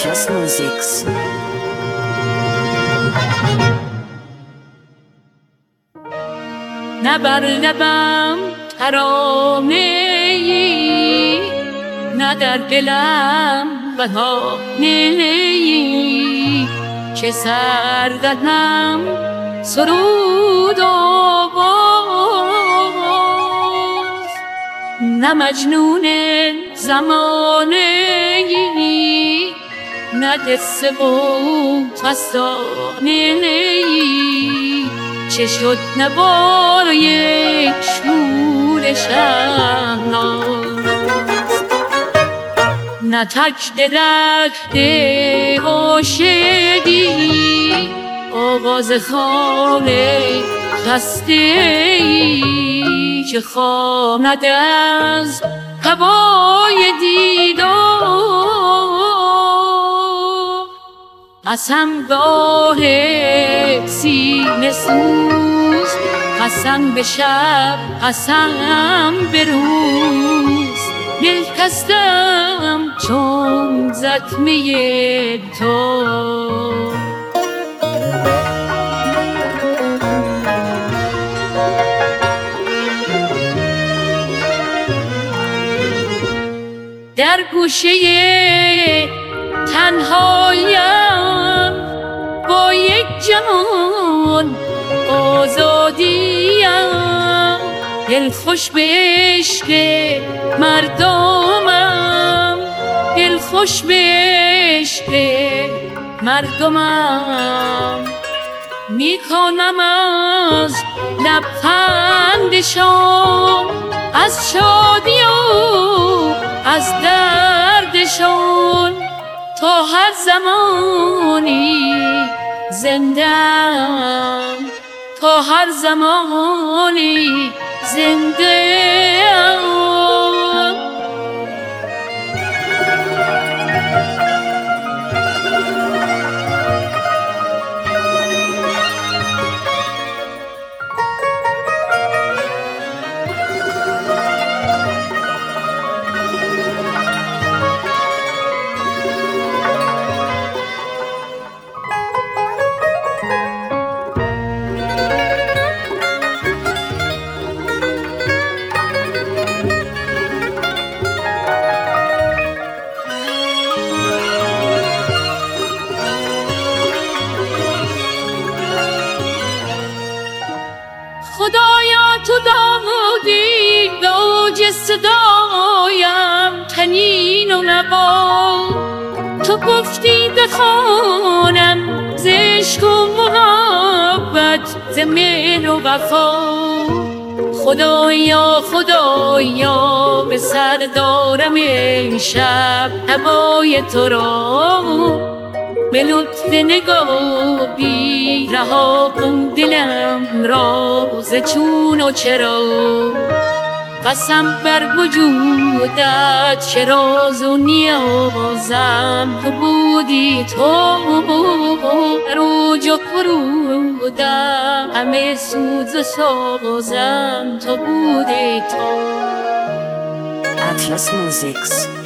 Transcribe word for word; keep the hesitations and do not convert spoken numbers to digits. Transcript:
Atlas Musics. نه بر لبم ترانه ای، نه در دلم بهانه ای، چه سرزدم سرود و باز. نه مجنون زمانه ای، نه قصه و فسانه ای، چه شد نوار یک شور شهناز. نه تک درخت عاشقی، آواز خانه خسته ای، چه خواند از هوای دیدار. قسم گاه سینه سوز، قسم به شب، قسم به روز، دلکستم چون زخمه تو. در گوشه تنهایم با یک جهان آزادیم، دل خوش به عشق مردمم، دل خوش به عشق مردمم. میکنم از لبخندشان، از شادی و از دردشان، تا هر زمانی زنده‌ام، تا هر زمانی زنده‌ام. خدایا تو دادی به اوج صدایم تنین و نوا، تو گفتی بخوانم ز عشق و محبت، ز مهر و وفا. خدایا خدایا به سر دارم امشب هوای تو را، به لطف نگاهی رها کن دلم را ز چون و چرا. قسم بر وجودت چه راز و نیازم، تو بودی تو در اوج و فرودم، همه سوز و سازم تو بودی تو. Atlas Musics.